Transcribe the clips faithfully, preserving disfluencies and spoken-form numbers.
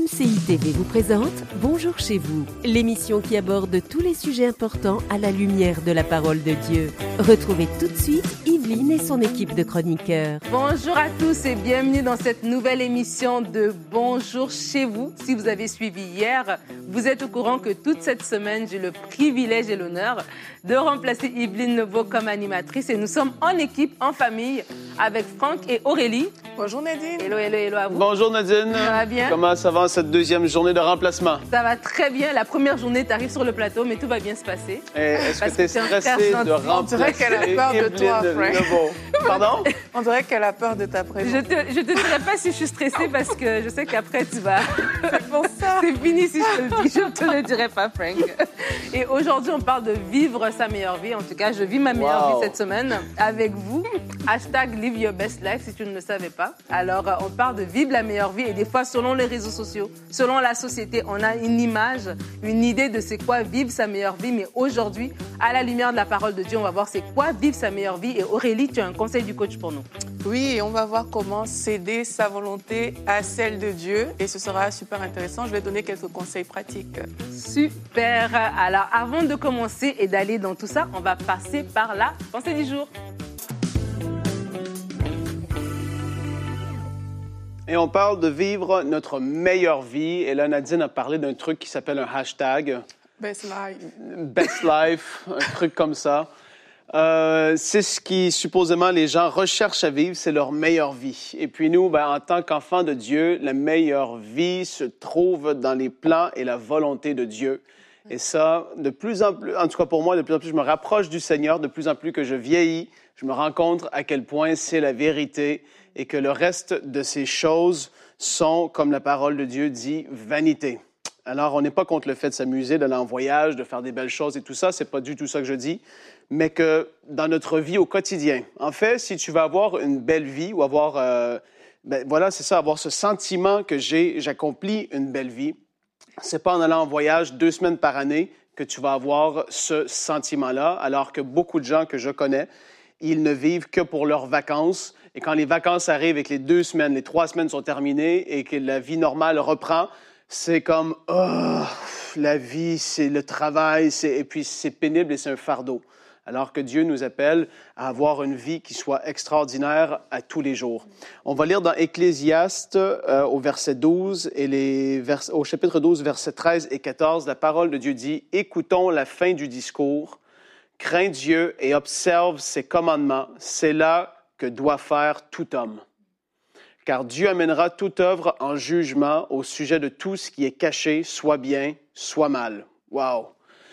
C I T V vous présente Bonjour chez vous, l'émission qui aborde tous les sujets importants à la lumière de la parole de Dieu. Retrouvez tout de suite Yveline et son équipe de chroniqueurs. Bonjour à tous et bienvenue dans cette nouvelle émission de Bonjour chez vous. Si vous avez suivi hier, vous êtes au courant que toute cette semaine, j'ai le privilège et l'honneur de remplacer Yveline Neveu comme animatrice et nous sommes en équipe, en famille, avec Franck et Aurélie. Bonjour Nadine. Hello, hello, hello à vous. Bonjour Nadine. Ça va bien? Comment ça va cette deuxième journée de remplacement? Ça va très bien. La première journée, tu arrives sur le plateau, mais tout va bien se passer. Et est-ce Parce que tu es que t'es un stressée frère de gentil. On dirait remplacer qu'elle a peur de toi, Yveline Frank. Neveu? Pardon? On dirait qu'elle a peur de ta présence. Je te, je te dirai pas si je suis stressée parce que je sais qu'après, tu vas... C'est pour ça. C'est fini si je te le dis. Je ne te le dirai pas, Frank. Et aujourd'hui, on parle de vivre sa meilleure vie. En tout cas, je vis ma meilleure Wow. vie cette semaine avec vous. Hashtag Live Your Best Life, si tu ne le savais pas. Alors, euh, on parle de vivre la meilleure vie. Et des fois, selon les réseaux sociaux, selon la société, on a une image, une idée de c'est quoi vivre sa meilleure vie. Mais aujourd'hui, à la lumière de la parole de Dieu, on va voir c'est quoi vivre sa meilleure vie. Et Aurélie, tu as un conseil du coach pour nous. Oui, et on va voir comment céder sa volonté à celle de Dieu. Et ce sera super intéressant. Je vais donner quelques conseils pratiques. Super. Alors, avant de commencer et d'aller dans tout ça, on va passer par la pensée du jour. Et on parle de vivre notre meilleure vie. Et là, Nadine a parlé d'un truc qui s'appelle un hashtag. Best life. Best Life, un truc comme ça. Euh, c'est ce qui, supposément, les gens recherchent à vivre, c'est leur meilleure vie. Et puis nous, ben, en tant qu'enfants de Dieu, la meilleure vie se trouve dans les plans et la volonté de Dieu. Et ça, de plus en plus, en tout cas pour moi, de plus en plus, je me rapproche du Seigneur, de plus en plus que je vieillis, je me rends compte à quel point c'est la vérité et que le reste de ces choses sont, comme la parole de Dieu dit, vanité. Alors, on n'est pas contre le fait de s'amuser, d'aller en voyage, de faire des belles choses et tout ça, c'est pas du tout ça que je dis, mais que dans notre vie au quotidien, en fait, si tu veux avoir une belle vie ou avoir, euh, ben voilà, c'est ça, avoir ce sentiment que j'ai, j'accomplis une belle vie, c'est pas en allant en voyage deux semaines par année que tu vas avoir ce sentiment-là, alors que beaucoup de gens que je connais, ils ne vivent que pour leurs vacances. Et quand les vacances arrivent et que les deux semaines, les trois semaines sont terminées et que la vie normale reprend, c'est comme, oh, la vie, c'est le travail, c'est... et puis c'est pénible et c'est un fardeau. Alors que Dieu nous appelle à avoir une vie qui soit extraordinaire à tous les jours. On va lire dans Ecclésiaste euh, au verset douze et les vers... au chapitre douze, versets treize et quatorze, la parole de Dieu dit « Écoutons la fin du discours, crains Dieu et observe ses commandements, c'est là que doit faire tout homme. Car Dieu amènera toute œuvre en jugement au sujet de tout ce qui est caché, soit bien, soit mal. » Wow!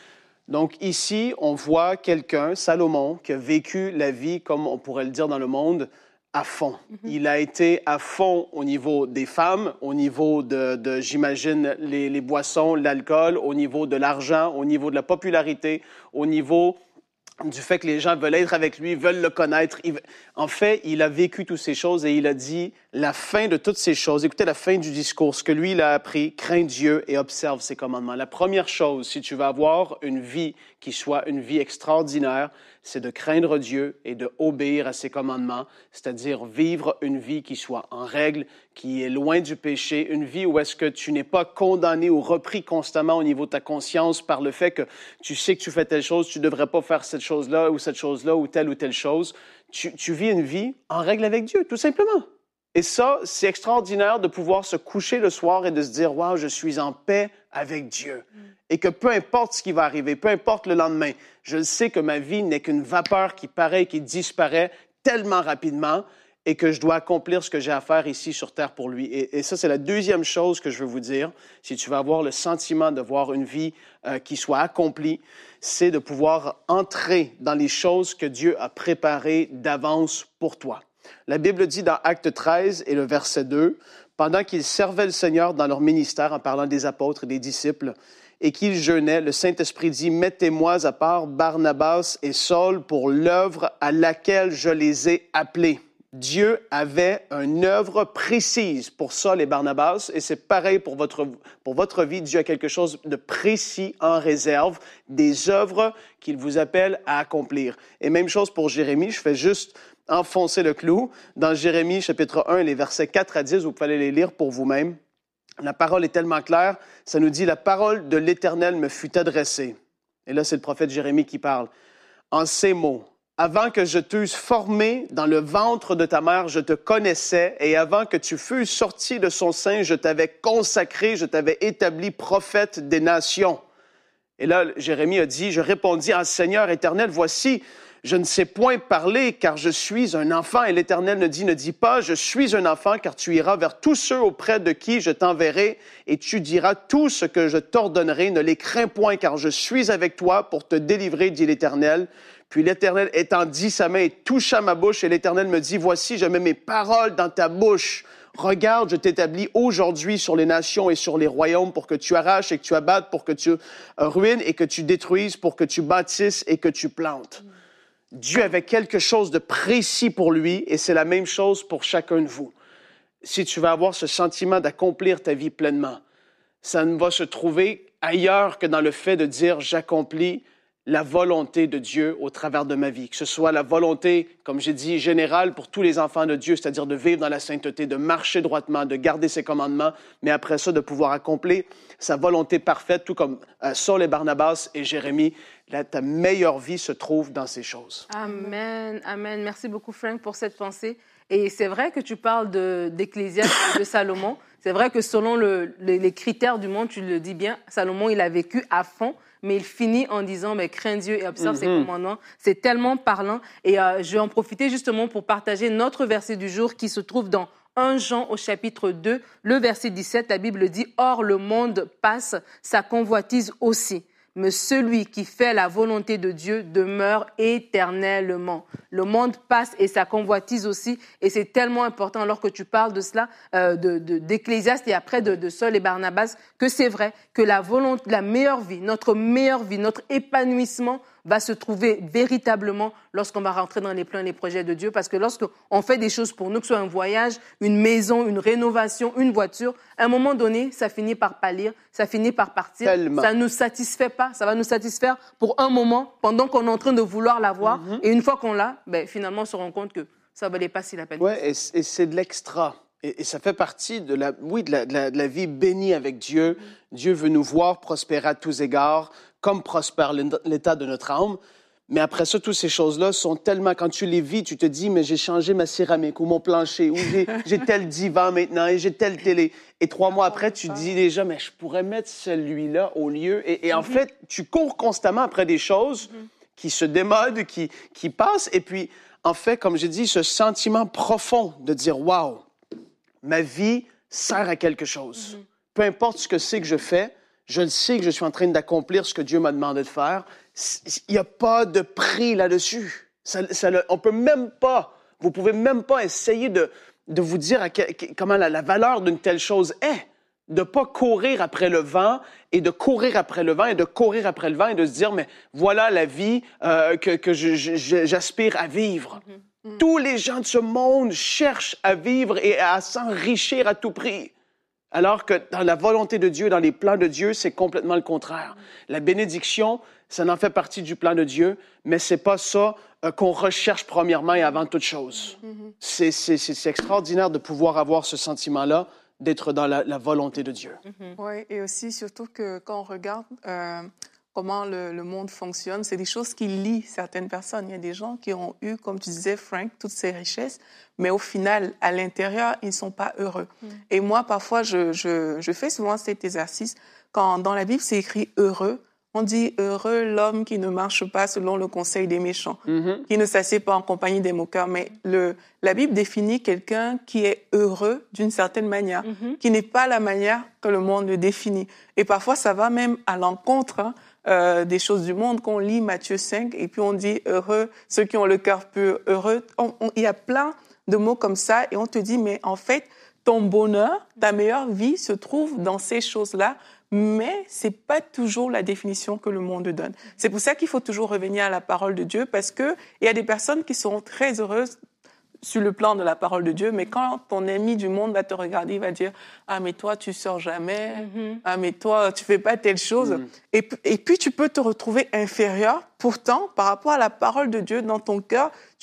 Donc ici, on voit quelqu'un, Salomon, qui a vécu la vie, comme on pourrait le dire dans le monde, à fond. Mm-hmm. Il a été à fond au niveau des femmes, au niveau de, de j'imagine, les, les boissons, l'alcool, au niveau de l'argent, au niveau de la popularité, au niveau du fait que les gens veulent être avec lui, veulent le connaître. Il... En fait, il a vécu toutes ces choses et il a dit la fin de toutes ces choses. Écoutez la fin du discours, ce que lui, il a appris, crains Dieu et observe ses commandements. La première chose, si tu veux avoir une vie qui soit une vie extraordinaire, c'est de craindre Dieu et de obéir à ses commandements, c'est-à-dire vivre une vie qui soit en règle, qui est loin du péché, une vie où est-ce que tu n'es pas condamné ou repris constamment au niveau de ta conscience par le fait que tu sais que tu fais telle chose, tu ne devrais pas faire cette chose-là ou cette chose-là ou telle ou telle chose. Tu, tu vis une vie en règle avec Dieu, tout simplement. Et ça, c'est extraordinaire de pouvoir se coucher le soir et de se dire « Wow, je suis en paix avec Dieu. » Et que peu importe ce qui va arriver, peu importe le lendemain, je sais que ma vie n'est qu'une vapeur qui paraît et qui disparaît tellement rapidement et que je dois accomplir ce que j'ai à faire ici sur Terre pour lui. Et, et ça, c'est la deuxième chose que je veux vous dire. Si tu veux avoir le sentiment de voir une vie euh, qui soit accomplie, c'est de pouvoir entrer dans les choses que Dieu a préparées d'avance pour toi. La Bible dit dans Acte treize et le verset deux, « Pendant qu'ils servaient le Seigneur dans leur ministère, en parlant des apôtres et des disciples, et qu'ils jeûnaient, le Saint-Esprit dit, « Mettez-moi à part Barnabas et Saul pour l'œuvre à laquelle je les ai appelés. » Dieu avait une œuvre précise pour Saul et Barnabas, et c'est pareil pour votre, pour votre vie. Dieu a quelque chose de précis en réserve, des œuvres qu'il vous appelle à accomplir. Et même chose pour Jérémie, je fais juste enfoncer le clou. Dans Jérémie, chapitre un, les versets quatre à dix, vous pouvez aller les lire pour vous-même. la parole est tellement claire, ça nous dit « La parole de l'Éternel me fut adressée ». Et là, c'est le prophète Jérémie qui parle. En ces mots, « Avant que je t'eusse formé dans le ventre de ta mère, je te connaissais, et avant que tu fusses sorti de son sein, je t'avais consacré, je t'avais établi prophète des nations. » Et là, Jérémie a dit, « Je répondis à Seigneur éternel, voici, je ne sais point parler, car je suis un enfant. » Et l'Éternel ne dit, ne dis pas, je suis un enfant, car tu iras vers tous ceux auprès de qui je t'enverrai, et tu diras tout ce que je t'ordonnerai. Ne les crains point, car je suis avec toi pour te délivrer, dit l'Éternel. Puis l'Éternel étendit sa main et toucha ma bouche, et l'Éternel me dit, voici, je mets mes paroles dans ta bouche. Regarde, je t'établis aujourd'hui sur les nations et sur les royaumes pour que tu arraches et que tu abattes, pour que tu ruines et que tu détruises, pour que tu bâtisses et que tu plantes. Dieu avait quelque chose de précis pour lui et c'est la même chose pour chacun de vous. Si tu veux avoir ce sentiment d'accomplir ta vie pleinement, ça ne va se trouver ailleurs que dans le fait de dire « j'accomplis la volonté de Dieu au travers de ma vie », que ce soit la volonté, comme j'ai dit, générale pour tous les enfants de Dieu, c'est-à-dire de vivre dans la sainteté, de marcher droitement, de garder ses commandements, mais après ça, de pouvoir accomplir sa volonté parfaite, tout comme euh, Saul et Barnabas et Jérémie. Là, ta meilleure vie se trouve dans ces choses. Amen, amen. Merci beaucoup, Frank, pour cette pensée. Et c'est vrai que tu parles de, d'Ecclésiaste et de Salomon. C'est vrai que selon le, les, les critères du monde, tu le dis bien, Salomon, il a vécu à fond. Mais il finit en disant, mais crains Dieu et observe mm-hmm. ses commandements. C'est tellement parlant. Et euh, je vais en profiter justement pour partager notre verset du jour qui se trouve dans premier Jean au chapitre deux, le verset dix-sept. La Bible dit, « Or le monde passe, sa convoitise aussi. Mais celui qui fait la volonté de Dieu demeure éternellement. » Le monde passe et sa convoitise aussi. Et c'est tellement important, alors que tu parles de cela, euh, de, de, d'Ecclésiaste et après de, de Saul et Barnabas, que c'est vrai que la volonté, la meilleure vie, notre meilleure vie, notre épanouissement va se trouver véritablement lorsqu'on va rentrer dans les plans et les projets de Dieu. Parce que lorsqu'on fait des choses pour nous, que ce soit un voyage, une maison, une rénovation, une voiture, à un moment donné, ça finit par pâlir, ça finit par partir. Tellement. Ça ne nous satisfait pas. Ça va nous satisfaire pour un moment, pendant qu'on est en train de vouloir l'avoir. Mm-hmm. Et une fois qu'on l'a, ben, finalement, on se rend compte que ça ne valait pas si la peine. Oui, et, et c'est de l'extra. Et, et ça fait partie de la, oui, de la, de la, de la vie bénie avec Dieu. Mm-hmm. Dieu veut nous voir prospérer à tous égards, comme prospère l'état de notre âme. Mais après ça, toutes ces choses-là sont tellement... Quand tu les vis, tu te dis, mais j'ai changé ma céramique ou mon plancher, ou j'ai, j'ai tel divan maintenant, et j'ai telle télé. Et trois mois après, tu te dis déjà, mais je pourrais mettre celui-là au lieu. Et, et en mm-hmm. fait, tu cours constamment après des choses mm-hmm. qui se démodent, qui, qui passent. Et puis, en fait, comme j'ai dit, ce sentiment profond de dire, waouh, ma vie sert à quelque chose. Mm-hmm. Peu importe ce que c'est que je fais, je le sais que je suis en train d'accomplir ce que Dieu m'a demandé de faire. Il n'y a pas de prix là-dessus. Ça, ça, on peut même pas, vous pouvez même pas essayer de, de vous dire à que, comment la, la valeur d'une telle chose est. De pas courir après le vent et de courir après le vent et de courir après le vent et de se dire, mais voilà la vie euh, que, que je, je, j'aspire à vivre. Mm-hmm. Mm-hmm. Tous les gens de ce monde cherchent à vivre et à s'enrichir à tout prix. Alors que dans la volonté de Dieu, dans les plans de Dieu, c'est complètement le contraire. La bénédiction, ça en fait partie du plan de Dieu, mais c'est pas ça euh, qu'on recherche premièrement et avant toute chose. Mm-hmm. C'est, c'est, c'est, c'est extraordinaire de pouvoir avoir ce sentiment-là, d'être dans la, la volonté de Dieu. Mm-hmm. Oui, et aussi, surtout que quand on regarde euh, comment le, le monde fonctionne, c'est des choses qui lient certaines personnes. Il y a des gens qui ont eu, comme tu disais, Frank, toutes ces richesses, mais au final, à l'intérieur, ils ne sont pas heureux. Mm. Et moi, parfois, je, je, je fais souvent cet exercice. Quand dans la Bible, c'est écrit « heureux », on dit « heureux l'homme qui ne marche pas selon le conseil des méchants, mm-hmm. qui ne s'assied pas en compagnie des moqueurs ». Mais le, la Bible définit quelqu'un qui est heureux d'une certaine manière, mm-hmm. qui n'est pas la manière que le monde le définit. Et parfois, ça va même à l'encontre hein, euh, des choses du monde, qu'on lit Matthieu cinq, et puis on dit « heureux ceux qui ont le cœur pur, heureux ». Il y a plein de mots comme ça, et on te dit, mais en fait, ton bonheur, ta meilleure vie se trouve dans ces choses-là, mais c'est pas toujours la définition que le monde donne. C'est pour ça qu'il faut toujours revenir à la parole de Dieu, parce que il y a des personnes qui seront très heureuses sur le plan de la parole de Dieu, mais quand ton ami du monde va te regarder, il va dire « Ah, mais toi, tu sors jamais. Mm-hmm. Ah, mais toi, tu fais pas telle chose. Mm. » Et, et puis, tu peux te retrouver inférieur. Pourtant, par rapport à la parole de Dieu dans ton cœur, tu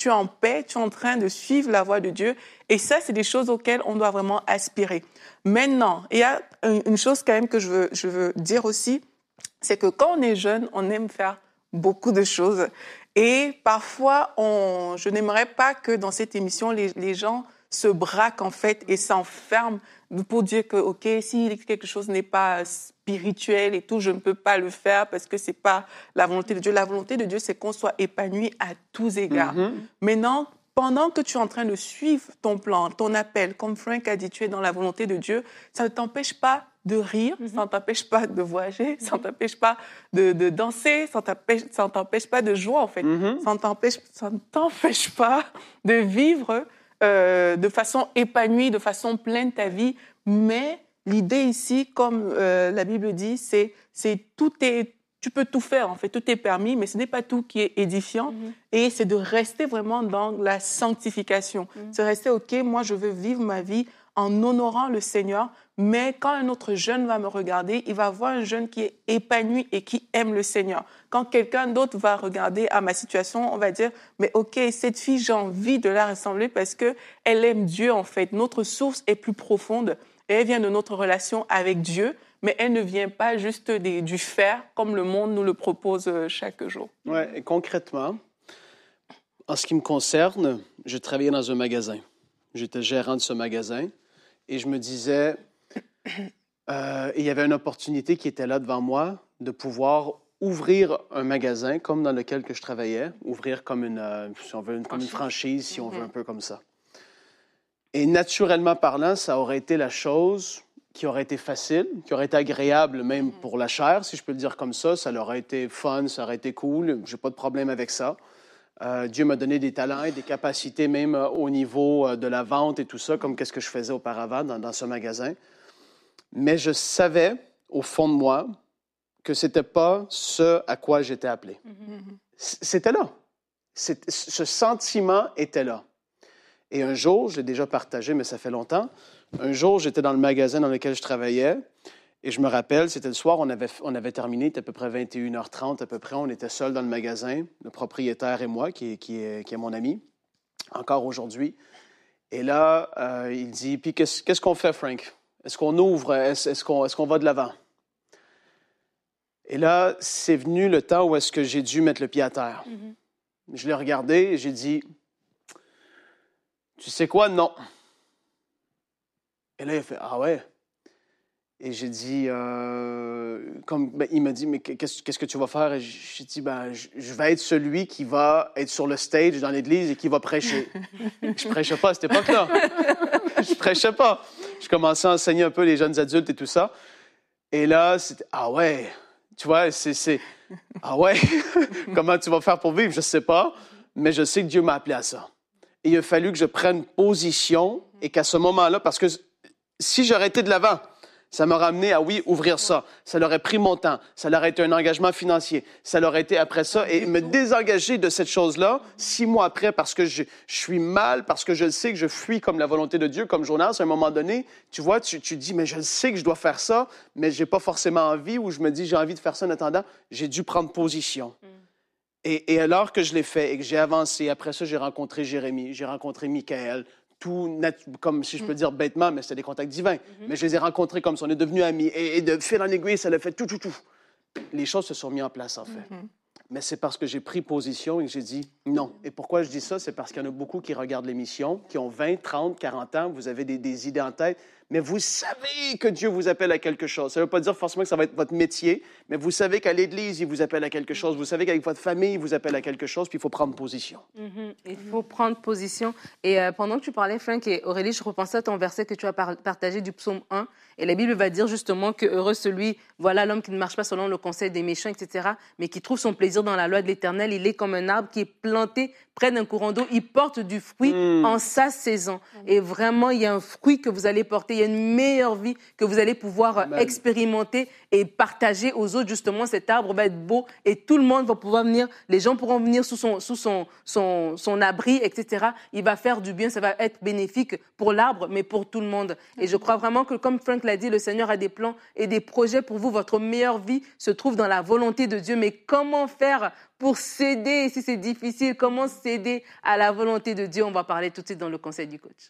tu es en paix, tu es en train de suivre la voie de Dieu. Et ça, c'est des choses auxquelles on doit vraiment aspirer. Maintenant, il y a une chose quand même que je veux, je veux dire aussi, c'est que quand on est jeune, on aime faire beaucoup de choses. Et parfois, on, je n'aimerais pas que dans cette émission, les, les gens se braquent en fait et s'enferment pour dire que, OK, si quelque chose n'est pas spirituel et tout, je ne peux pas le faire parce que c'est pas la volonté de Dieu. La volonté de Dieu, c'est qu'on soit épanoui à tous égards. Mm-hmm. Maintenant, pendant que tu es en train de suivre ton plan, ton appel, comme Frank a dit, tu es dans la volonté de Dieu, ça ne t'empêche pas de rire, mm-hmm. ça ne t'empêche pas de voyager, ça ne t'empêche pas de, de danser, ça ne t'empêche, ça ne t'empêche pas de jouer, en fait. Mm-hmm. Ça ne t'empêche, ça ne t'empêche pas de vivre euh, de façon épanouie, de façon pleine ta vie. Mais l'idée ici, comme euh, la Bible dit, c'est, c'est tout est... Tu peux tout faire, en fait, tout est permis, mais ce n'est pas tout qui est édifiant. Mm-hmm. Et c'est de rester vraiment dans la sanctification. Mm-hmm. C'est rester, OK, moi, je veux vivre ma vie en honorant le Seigneur, mais quand un autre jeune va me regarder, il va voir un jeune qui est épanoui et qui aime le Seigneur. Quand quelqu'un d'autre va regarder à ma situation, on va dire, mais OK, cette fille, j'ai envie de la ressembler parce qu'elle aime Dieu, en fait. Notre source est plus profonde et elle vient de notre relation avec Dieu, mais elle ne vient pas juste des, du faire comme le monde nous le propose chaque jour. Oui, et concrètement, en ce qui me concerne, je travaillais dans un magasin. J'étais gérant de ce magasin et je me disais, euh, il y avait une opportunité qui était là devant moi de pouvoir ouvrir un magasin comme dans lequel que je travaillais, ouvrir comme une, euh, si on veut, une, comme une franchise, si on veut, un peu comme ça. Et naturellement parlant, ça aurait été la chose qui aurait été facile, qui aurait été agréable même pour la chair, si je peux le dire comme ça. Ça aurait été fun, ça aurait été cool. J'ai pas de problème avec ça. Euh, Dieu m'a donné des talents et des capacités même euh, au niveau euh, de la vente et tout ça, comme qu'est-ce que je faisais auparavant dans, dans ce magasin. Mais je savais, au fond de moi, que c'était pas ce à quoi j'étais appelé. Mm-hmm. C'était là. C'est, ce sentiment était là. Et un jour, je l'ai déjà partagé, mais ça fait longtemps, un jour, j'étais dans le magasin dans lequel je travaillais et je me rappelle, c'était le soir, on avait, on avait terminé, il était à peu près vingt et une heures trente à peu près, on était seuls dans le magasin, le propriétaire et moi, qui est, qui est, qui est mon ami, encore aujourd'hui. Et là, euh, il dit, puis qu'est-ce, qu'est-ce qu'on fait, Frank? Est-ce qu'on ouvre? Est-ce, est-ce, qu'on, est-ce qu'on va de l'avant? Et là, c'est venu le temps où est-ce que j'ai dû mettre le pied à terre. Mm-hmm. Je l'ai regardé et j'ai dit, tu sais quoi? Non. Et là, il a fait, ah ouais? Et j'ai dit, euh, comme, ben, il m'a dit, mais qu'est-ce, qu'est-ce que tu vas faire? Et j'ai dit, ben, je, je vais être celui qui va être sur le stage dans l'église et qui va prêcher. Je prêchais pas à cette époque-là. Je prêchais pas. Je commençais à enseigner un peu les jeunes adultes et tout ça. Et là, c'était, ah ouais, tu vois, c'est, c'est ah ouais, comment tu vas faire pour vivre? Je sais pas, mais je sais que Dieu m'a appelé à ça. Et il a fallu que je prenne position et qu'à ce moment-là, parce que si j'aurais été de l'avant, ça m'aurait amené à, oui, ouvrir ça. Ça l'aurait pris mon temps. Ça l'aurait été un engagement financier. Ça l'aurait été après ça. Et me désengager de cette chose-là, six mois après, parce que je, je suis mal, parce que je sais que je fuis comme la volonté de Dieu, comme Jonas, à un moment donné, tu vois, tu, tu dis, mais je sais que je dois faire ça, mais j'ai pas forcément envie, ou je me dis, j'ai envie de faire ça en attendant. J'ai dû prendre position. Mm. Et, et alors que je l'ai fait et que j'ai avancé, après ça, j'ai rencontré Jérémie, j'ai rencontré Michaël, tout natu- comme si je peux dire bêtement, mais c'était des contacts divins. Mm-hmm. Mais je les ai rencontrés comme ça, on est devenus amis. Et, et de fil en aiguille, ça l'a fait tout, tout, tout. Les choses se sont mises en place, en fait. Mm-hmm. Mais c'est parce que j'ai pris position et que j'ai dit non. Et pourquoi je dis ça? C'est parce qu'il y en a beaucoup qui regardent l'émission, qui ont vingt, trente, quarante ans, vous avez des, des idées en tête, mais vous savez que Dieu vous appelle à quelque chose. Ça ne veut pas dire forcément que ça va être votre métier, mais vous savez qu'à l'Église, il vous appelle à quelque chose. Vous savez qu'avec votre famille, il vous appelle à quelque chose, puis il faut prendre position. Mm-hmm. Il faut prendre position. Et euh, pendant que tu parlais, Frank et Aurélie, je repensais à ton verset que tu as par- partagé du psaume un. Et la Bible va dire justement que heureux celui, voilà l'homme qui ne marche pas selon le conseil des méchants, et cetera, mais qui trouve son plaisir dans la loi de l'Éternel. Il est comme un arbre qui est planté près d'un courant d'eau. Il porte du fruit mm. en sa saison. Mm. Et vraiment, il y a un fruit que vous allez porter il y a une meilleure vie que vous allez pouvoir Amen. expérimenter et partager aux autres. Justement, cet arbre va être beau et tout le monde va pouvoir venir, les gens pourront venir sous son, sous son, son, son abri, et cetera. Il va faire du bien, ça va être bénéfique pour l'arbre, mais pour tout le monde. Et je crois vraiment que, comme Frank l'a dit, le Seigneur a des plans et des projets pour vous. Votre meilleure vie se trouve dans la volonté de Dieu. Mais comment faire pour céder, si c'est difficile, comment céder à la volonté de Dieu? On va parler tout de suite dans le conseil du coach.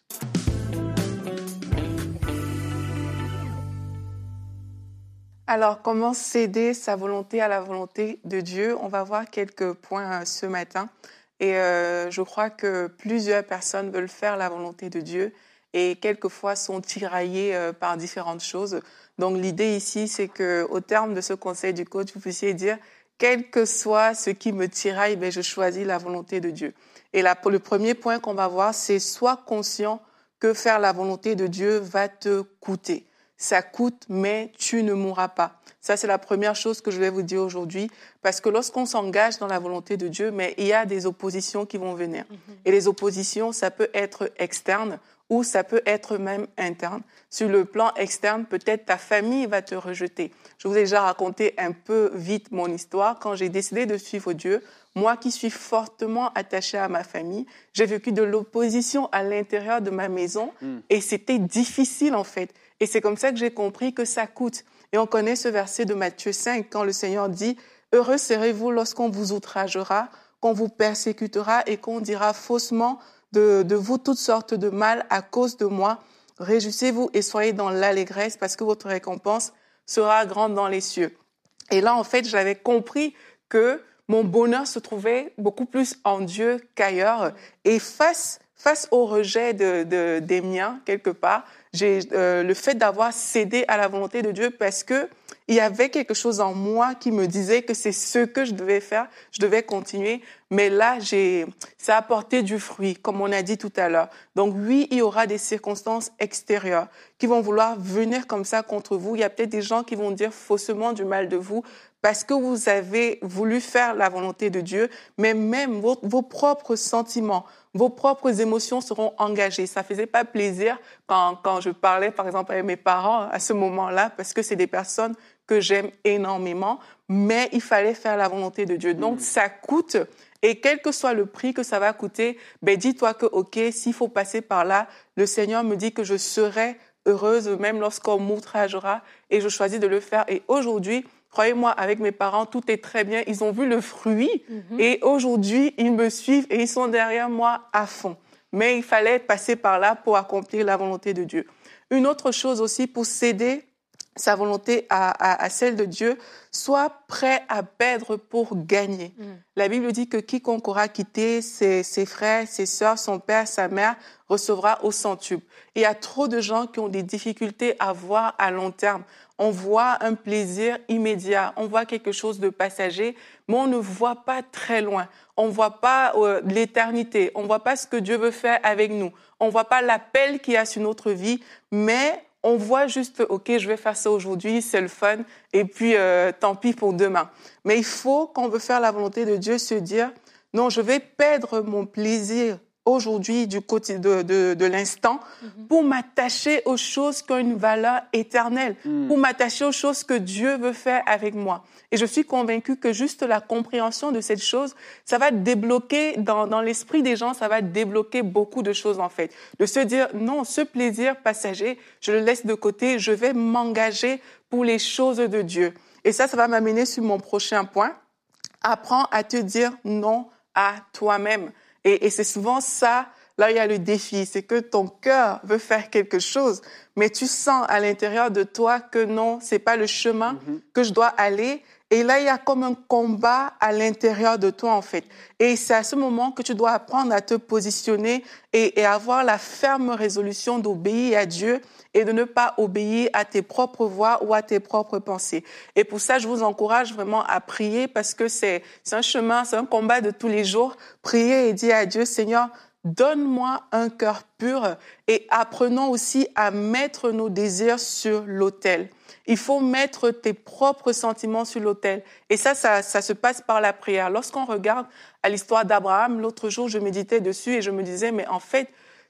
Alors, comment céder sa volonté à la volonté de Dieu? On va voir quelques points euh, ce matin. Et euh, je crois que plusieurs personnes veulent faire la volonté de Dieu et quelquefois sont tiraillées euh, par différentes choses. Donc, l'idée ici, c'est qu'au terme de ce conseil du coach, vous puissiez dire, quel que soit ce qui me tiraille, ben, je choisis la volonté de Dieu. Et là, pour le premier point qu'on va voir, c'est sois conscient que faire la volonté de Dieu va te coûter. Ça coûte, mais tu ne mourras pas. Ça, c'est la première chose que je vais vous dire aujourd'hui, parce que lorsqu'on s'engage dans la volonté de Dieu, mais il y a des oppositions qui vont venir. Mm-hmm. Et les oppositions, ça peut être externe ou ça peut être même interne. Sur le plan externe, peut-être ta famille va te rejeter. Je vous ai déjà raconté un peu vite mon histoire. Quand j'ai décidé de suivre Dieu, moi qui suis fortement attachée à ma famille, j'ai vécu de l'opposition à l'intérieur de ma maison mm. et c'était difficile en fait. Et c'est comme ça que j'ai compris que ça coûte. Et on connaît ce verset de Matthieu cinq, quand le Seigneur dit « Heureux serez-vous lorsqu'on vous outragera, qu'on vous persécutera et qu'on dira faussement de, de vous toutes sortes de mal à cause de moi. Réjouissez-vous et soyez dans l'allégresse parce que votre récompense sera grande dans les cieux. » Et là, en fait, j'avais compris que mon bonheur se trouvait beaucoup plus en Dieu qu'ailleurs. Et face, face au rejet de, de, des miens, quelque part, j'ai euh, le fait d'avoir cédé à la volonté de Dieu parce que il y avait quelque chose en moi qui me disait que c'est ce que je devais faire, je devais continuer. Mais là, j'ai, ça a apporté du fruit, comme on a dit tout à l'heure. Donc oui, il y aura des circonstances extérieures qui vont vouloir venir comme ça contre vous. Il y a peut-être des gens qui vont dire faussement du mal de vous parce que vous avez voulu faire la volonté de Dieu, mais même vos, vos propres sentiments, vos propres émotions seront engagées. Ça faisait pas plaisir quand, quand je parlais, par exemple, avec mes parents à ce moment-là, parce que c'est des personnes que j'aime énormément, mais il fallait faire la volonté de Dieu. Donc, ça coûte. Et quel que soit le prix que ça va coûter, ben dis-toi que, OK, s'il faut passer par là, le Seigneur me dit que je serai heureuse même lorsqu'on m'outragera et je choisis de le faire. Et aujourd'hui, croyez-moi, avec mes parents, tout est très bien. Ils ont vu le fruit mm-hmm. et aujourd'hui, ils me suivent et ils sont derrière moi à fond. Mais il fallait passer par là pour accomplir la volonté de Dieu. Une autre chose aussi, pour céder sa volonté à, à, à celle de Dieu, sois prêt à perdre pour gagner. Mm. La Bible dit que quiconque aura quitté ses, ses frères, ses sœurs, son père, sa mère, recevra au centuple. Il y a trop de gens qui ont des difficultés à voir à long terme. On voit un plaisir immédiat, on voit quelque chose de passager, mais on ne voit pas très loin. On ne voit pas euh, l'éternité, on ne voit pas ce que Dieu veut faire avec nous. On ne voit pas l'appel qu'il y a sur notre vie, mais on voit juste, OK, je vais faire ça aujourd'hui, c'est le fun, et puis euh, tant pis pour demain. Mais il faut, quand on veut faire la volonté de Dieu, se dire, non, je vais perdre mon plaisir aujourd'hui du côté de, de, de l'instant mm-hmm. pour m'attacher aux choses qui ont une valeur éternelle, mm. pour m'attacher aux choses que Dieu veut faire avec moi. Et je suis convaincue que juste la compréhension de cette chose, ça va débloquer dans, dans l'esprit des gens, ça va débloquer beaucoup de choses en fait. De se dire, non, ce plaisir passager, je le laisse de côté, je vais m'engager pour les choses de Dieu. Et ça, ça va m'amener sur mon prochain point. Apprends à te dire non à toi-même. Et, et c'est souvent ça, là il y a le défi, c'est que ton cœur veut faire quelque chose, mais tu sens à l'intérieur de toi que non, c'est pas le chemin mm-hmm. que je dois aller. Et là, il y a comme un combat à l'intérieur de toi, en fait. Et c'est à ce moment que tu dois apprendre à te positionner et, et avoir la ferme résolution d'obéir à Dieu et de ne pas obéir à tes propres voix ou à tes propres pensées. Et pour ça, je vous encourage vraiment à prier parce que c'est, c'est un chemin, c'est un combat de tous les jours. Priez et dire à Dieu, Seigneur, donne-moi un cœur pur et apprenons aussi à mettre nos désirs sur l'autel. Il faut mettre tes propres sentiments sur l'autel. Et ça, ça, ça se passe par la prière. Lorsqu'on regarde à l'histoire d'Abraham, l'autre jour, je méditais dessus et je me disais, mais en fait,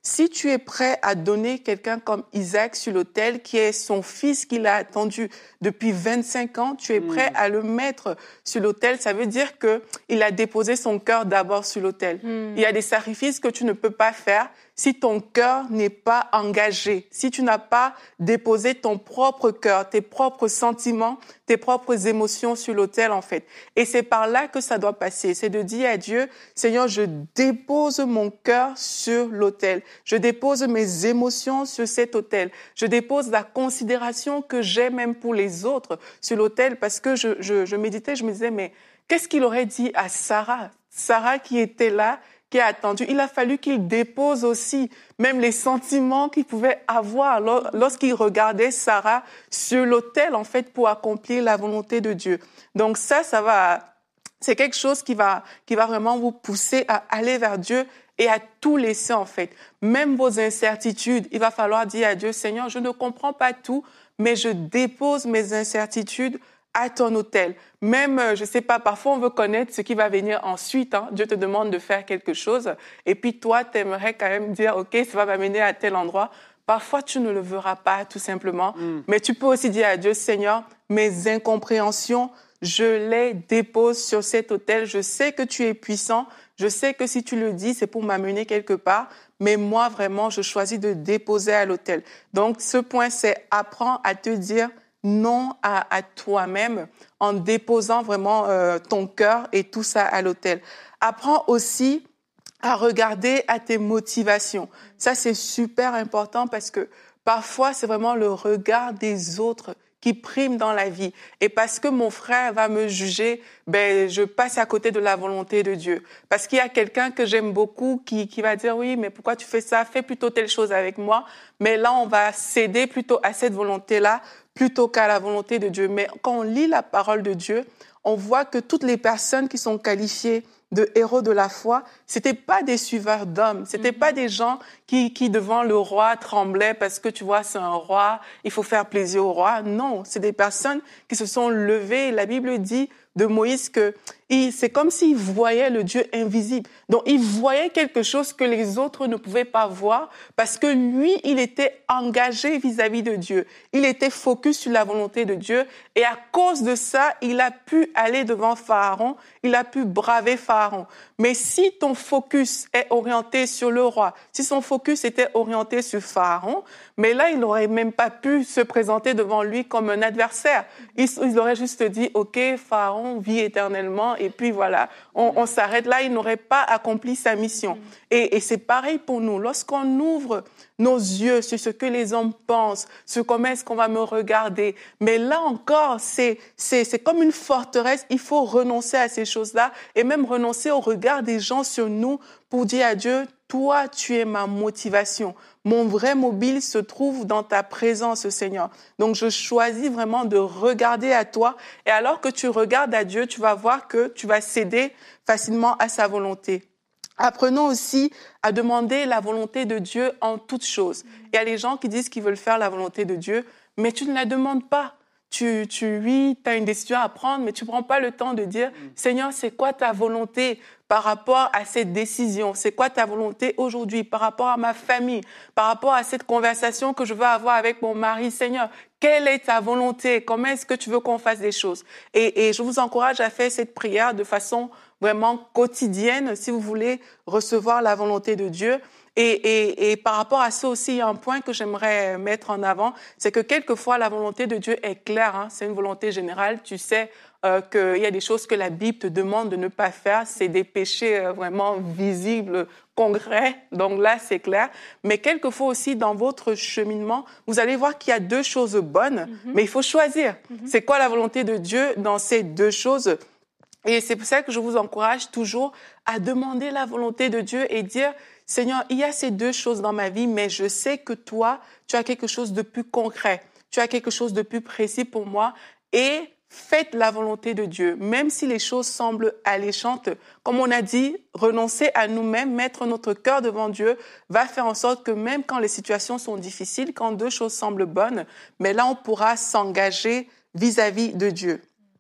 Si tu es prêt à donner quelqu'un comme Isaac sur l'autel, qui est son fils qu'il a attendu depuis vingt-cinq ans, tu es prêt mm. à le mettre sur l'autel, ça veut dire qu'il a déposé son cœur d'abord sur l'autel. Mm. Il y a des sacrifices que tu ne peux pas faire si ton cœur n'est pas engagé, si tu n'as pas déposé ton propre cœur, tes propres sentiments, tes propres émotions sur l'autel, en fait. Et c'est par là que ça doit passer. C'est de dire à Dieu, Seigneur, je dépose mon cœur sur l'autel. Je dépose mes émotions sur cet autel. Je dépose la considération que j'ai même pour les autres sur l'autel, parce que je, je, je méditais, je me disais, mais qu'est-ce qu'il aurait dit à Sarah? Sarah qui était là, qui a attendu. Il a fallu qu'il dépose aussi même les sentiments qu'il pouvait avoir lorsqu'il regardait Sarah sur l'autel, en fait, pour accomplir la volonté de Dieu. Donc ça, ça va, c'est quelque chose qui va, qui va vraiment vous pousser à aller vers Dieu et à tout laisser, en fait. Même vos incertitudes, il va falloir dire à Dieu, Seigneur, je ne comprends pas tout, mais je dépose mes incertitudes à ton autel. Même, je sais pas, parfois on veut connaître ce qui va venir ensuite. Hein. Dieu te demande de faire quelque chose et puis toi, tu aimerais quand même dire, OK, ça va m'amener à tel endroit. Parfois, tu ne le verras pas, tout simplement. Mm. Mais tu peux aussi dire à Dieu, Seigneur, mes incompréhensions, je les dépose sur cet autel. Je sais que tu es puissant. Je sais que si tu le dis, c'est pour m'amener quelque part. Mais moi, vraiment, je choisis de déposer à l'autel. Donc, ce point, c'est apprends à te dire non à, à toi-même en déposant vraiment euh, ton cœur et tout ça à l'autel. Apprends aussi à regarder à tes motivations. Ça, c'est super important parce que parfois, c'est vraiment le regard des autres qui prime dans la vie. Et parce que mon frère va me juger, ben, je passe à côté de la volonté de Dieu. Parce qu'il y a quelqu'un que j'aime beaucoup qui, qui va dire, oui, mais pourquoi tu fais ça? Fais plutôt telle chose avec moi. Mais là, on va céder plutôt à cette volonté-là plutôt qu'à la volonté de Dieu. Mais quand on lit la parole de Dieu, on voit que toutes les personnes qui sont qualifiées de héros de la foi, c'était pas des suiveurs d'hommes, c'était mm-hmm. pas des gens qui, qui devant le roi tremblaient parce que tu vois c'est un roi, il faut faire plaisir au roi. Non, c'est des personnes qui se sont levées. La Bible dit de Moïse que il, c'est comme s'il voyait le Dieu invisible. Donc, il voyait quelque chose que les autres ne pouvaient pas voir parce que lui, il était engagé vis-à-vis de Dieu. Il était focus sur la volonté de Dieu et à cause de ça, il a pu aller devant Pharaon, il a pu braver Pharaon. Mais si ton focus est orienté sur le roi, si son focus était orienté sur Pharaon, mais là, il n'aurait même pas pu se présenter devant lui comme un adversaire. Il, il aurait juste dit, OK, Pharaon vit éternellement, et puis voilà, on, on s'arrête là, il n'aurait pas accompli sa mission. Et, et c'est pareil pour nous. Lorsqu'on ouvre nos yeux sur ce que les hommes pensent, sur comment est-ce qu'on va me regarder, mais là encore, c'est, c'est, c'est comme une forteresse, il faut renoncer à ces choses-là, et même renoncer au regard des gens sur nous pour dire à Dieu, toi, tu es ma motivation. Mon vrai mobile se trouve dans ta présence, Seigneur. Donc, je choisis vraiment de regarder à toi. Et alors que tu regardes à Dieu, tu vas voir que tu vas céder facilement à sa volonté. Apprenons aussi à demander la volonté de Dieu en toutes choses. Il y a les gens qui disent qu'ils veulent faire la volonté de Dieu, mais tu ne la demandes pas. Tu, tu, oui, tu as une décision à prendre, mais tu ne prends pas le temps de dire « Seigneur, c'est quoi ta volonté par rapport à cette décision? C'est quoi ta volonté aujourd'hui par rapport à ma famille, par rapport à cette conversation que je veux avoir avec mon mari? Seigneur, quelle est ta volonté? Comment est-ce que tu veux qu'on fasse des choses ?» et, et je vous encourage à faire cette prière de façon vraiment quotidienne si vous voulez recevoir la volonté de Dieu. Et, et, et par rapport à ça aussi, il y a un point que j'aimerais mettre en avant, c'est que quelquefois la volonté de Dieu est claire, hein, c'est une volonté générale. Tu sais euh, qu'il y a des choses que la Bible te demande de ne pas faire, c'est des péchés euh, vraiment visibles, concrets, donc là c'est clair. Mais quelquefois aussi dans votre cheminement, vous allez voir qu'il y a deux choses bonnes, mm-hmm. mais il faut choisir. Mm-hmm. C'est quoi la volonté de Dieu dans ces deux choses? Et c'est pour ça que je vous encourage toujours à demander la volonté de Dieu et dire « Seigneur, il y a ces deux choses dans ma vie, mais je sais que toi, tu as quelque chose de plus concret, tu as quelque chose de plus précis pour moi et faites la volonté de Dieu. » Même si les choses semblent alléchantes, comme on a dit, renoncer à nous-mêmes, mettre notre cœur devant Dieu, va faire en sorte que même quand les situations sont difficiles, quand deux choses semblent bonnes, mais là, on pourra s'engager vis-à-vis de Dieu.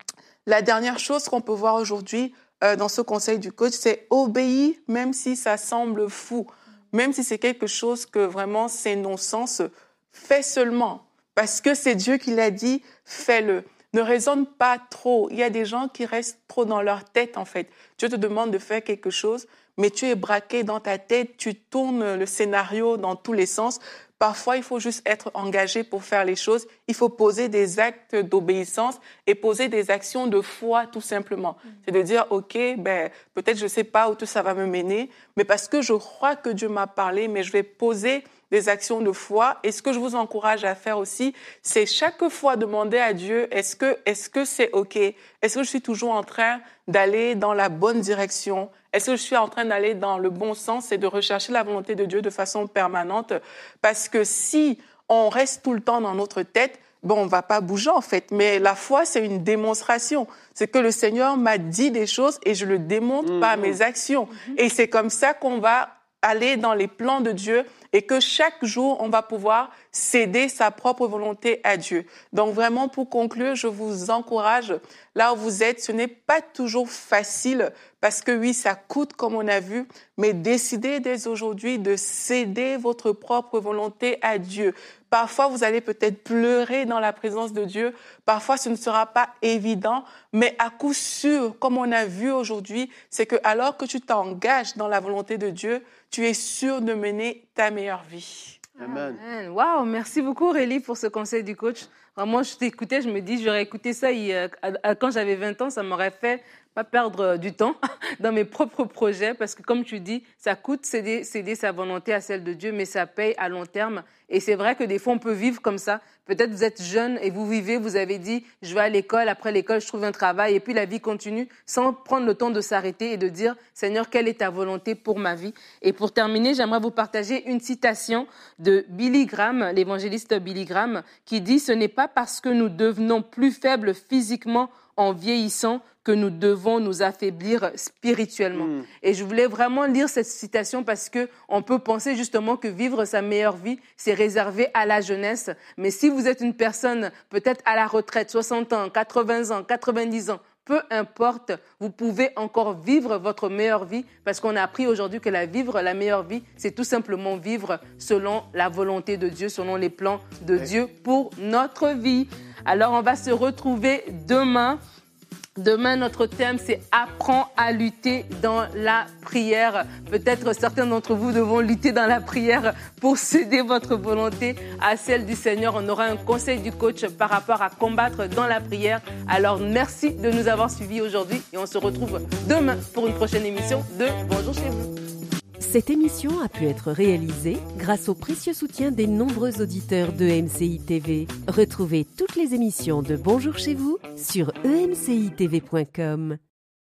La dernière chose qu'on peut voir aujourd'hui euh, dans ce conseil du coach, c'est obéir même si ça semble fou. même si c'est quelque chose que vraiment c'est non-sens, fais seulement. Parce que c'est Dieu qui l'a dit, fais-le. Ne raisonne pas trop. Il y a des gens qui restent trop dans leur tête, en fait. Dieu te demande de faire quelque chose, mais tu es braqué dans ta tête, tu tournes le scénario dans tous les sens. Parfois, il faut juste être engagé pour faire les choses. Il faut poser des actes d'obéissance et poser des actions de foi, tout simplement. Mmh. C'est de dire, OK, ben, peut-être je ne sais pas où tout ça va me mener, mais parce que je crois que Dieu m'a parlé, mais je vais poser des actions de foi. Et ce que je vous encourage à faire aussi, c'est chaque fois demander à Dieu, est-ce que, est-ce que c'est OK? Est-ce que je suis toujours en train d'aller dans la bonne direction? Est-ce que je suis en train d'aller dans le bon sens et de rechercher la volonté de Dieu de façon permanente? Parce que si on reste tout le temps dans notre tête, bon, on ne va pas bouger en fait. Mais la foi, c'est une démonstration. C'est que le Seigneur m'a dit des choses et je le démontre mmh. par mes actions. Mmh. Et c'est comme ça qu'on va aller dans les plans de Dieu et que chaque jour, on va pouvoir céder sa propre volonté à Dieu. Donc vraiment, pour conclure, je vous encourage, là où vous êtes, ce n'est pas toujours facile parce que oui, ça coûte comme on a vu, mais décidez dès aujourd'hui de céder votre propre volonté à Dieu. Parfois, vous allez peut-être pleurer dans la présence de Dieu. Parfois, ce ne sera pas évident, mais à coup sûr, comme on a vu aujourd'hui, c'est que alors que tu t'engages dans la volonté de Dieu, tu es sûr de mener ta meilleure vie. Amen. Waouh, merci beaucoup Aurélie pour ce conseil du coach. Vraiment, je t'écoutais, je me dis, j'aurais écouté ça il, quand j'avais vingt ans, ça m'aurait fait pas perdre du temps dans mes propres projets parce que comme tu dis, ça coûte céder, céder sa volonté à celle de Dieu, mais ça paye à long terme. Et c'est vrai que des fois, on peut vivre comme ça. Peut-être vous êtes jeune et vous vivez, vous avez dit, je vais à l'école, après l'école, je trouve un travail et puis la vie continue sans prendre le temps de s'arrêter et de dire, Seigneur, quelle est ta volonté pour ma vie? Et pour terminer, j'aimerais vous partager une citation de Billy Graham, l'évangéliste Billy Graham, qui dit, ce n'est pas parce que nous devenons plus faibles physiquement en vieillissant que nous devons nous affaiblir spirituellement. Mmh. Et je voulais vraiment lire cette citation parce que on peut penser justement que vivre sa meilleure vie, c'est réservé à la jeunesse. Mais si vous êtes une personne peut-être à la retraite, soixante ans, quatre-vingts ans, quatre-vingt-dix ans, peu importe, vous pouvez encore vivre votre meilleure vie parce qu'on a appris aujourd'hui que la vivre, la meilleure vie, c'est tout simplement vivre selon la volonté de Dieu, selon les plans de oui. Dieu pour notre vie. Alors, on va se retrouver demain. Demain, notre thème, c'est « Apprends à lutter dans la prière ». Peut-être certains d'entre vous devront lutter dans la prière pour céder votre volonté à celle du Seigneur. On aura un conseil du coach par rapport à combattre dans la prière. Alors, merci de nous avoir suivis aujourd'hui et on se retrouve demain pour une prochaine émission de Bonjour chez vous. Cette émission a pu être réalisée grâce au précieux soutien des nombreux auditeurs de E M C I T V. Retrouvez toutes les émissions de Bonjour chez vous sur e m c i t v point com.